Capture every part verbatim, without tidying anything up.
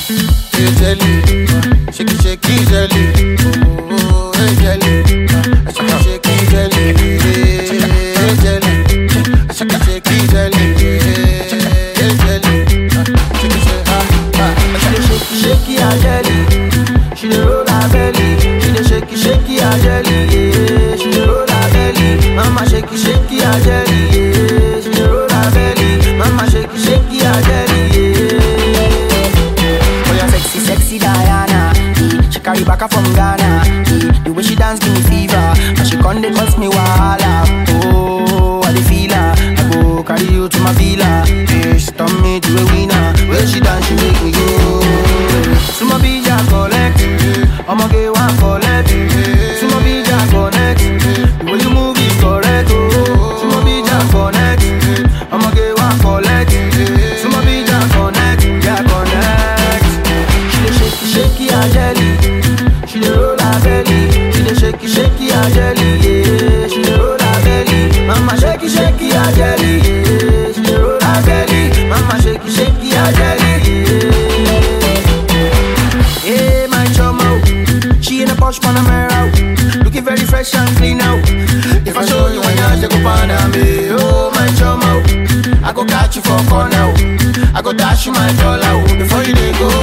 Hey jelly, shake it, shake it, jelly. Oh, hey jelly, shake it, shake it, jelly. Hey jelly, shake it, shake it, jelly. Hey jelly, shake it, shake it, shake it, her jelly. She dey roll her belly. She dey shake it, shake it, her jelly. Yeah, she dey roll her belly. Mama shake it, shake it, her jelly. Yeah, she dey roll her belly. Mama shake it, shake it, her jelly. Yeah. Oh, you're sexy, sexy Diana. Yeah. She carry back from Ghana. Yeah. The way she dance give me fever, and she come dey cause me wahala. Oh, I dey feel her. I go carry you to my villa. Yeah, she turn me to a winner. When she dance, she make me go. Sumo bija collect, I'ma get one collect. Sumo bija connect, the way you move is correct. Oh, Sumo bija connect, I'ma get one collect. Sumo bija connect, yeah connect. She dey shake it, shake it, her jelly. She dey roll her belly. She dey shake it, shake it, her jelly. Yeah, she dey roll her belly. Mama shake it, shake it, her jelly. Yeah, she dey roll her belly. Mama shake it, shake it, her jelly. Yeah. Hey, my chamo, she in a posh Panamera, looking very fresh and clean now. If I show you when I take up on me, oh my chamo, I go catch you for corner, I go dash you my dollar before you dey go.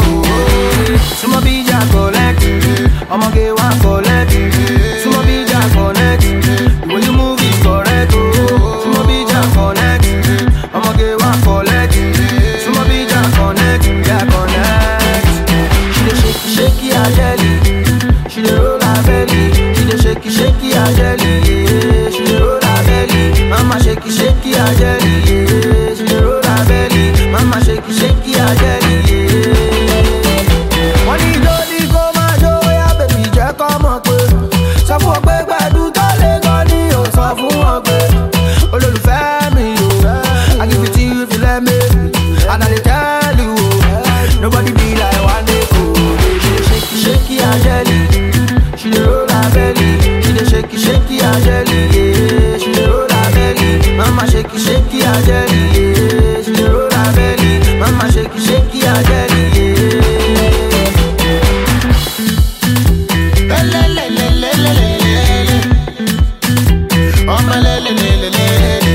Sumo bija collect, I'ma get one collect. Sumo bija connect, the way you move is correct. Oh, Sumo bija connect, I'ma get one collect. Sumo bija connect, yeah connect. Shake it, her jelly. She dey roll her belly. She dey shake it, shake it, her jelly. Yeah, she dey roll her belly. Mama shake it, shake it, her jelly. Yeah, she dey roll her belly. Mama shake it, shake it, her jelly. Yeah. Wọ́n ní lórí kó máa jó ya bèbí jẹ́ kọ́ mọ̀ pé sọ fún ọ pé gbẹ̀dú tó lé gan ni ò sọ fún ọ pé olólùfẹ́ mi o. I give it to you if you let me, and I dey tell you o. Nobody be like one day cool. Shake it, her jelly. She dey roll her belly. She dey shake it, shake it, her jelly. Yeah, she dey roll her belly. Mama shake it, shake it, her jelly. Yeah, she dey roll her belly. Mama shake it, shake it, her jelly. Yeah. le le le le le le le. Oh my le le le le le.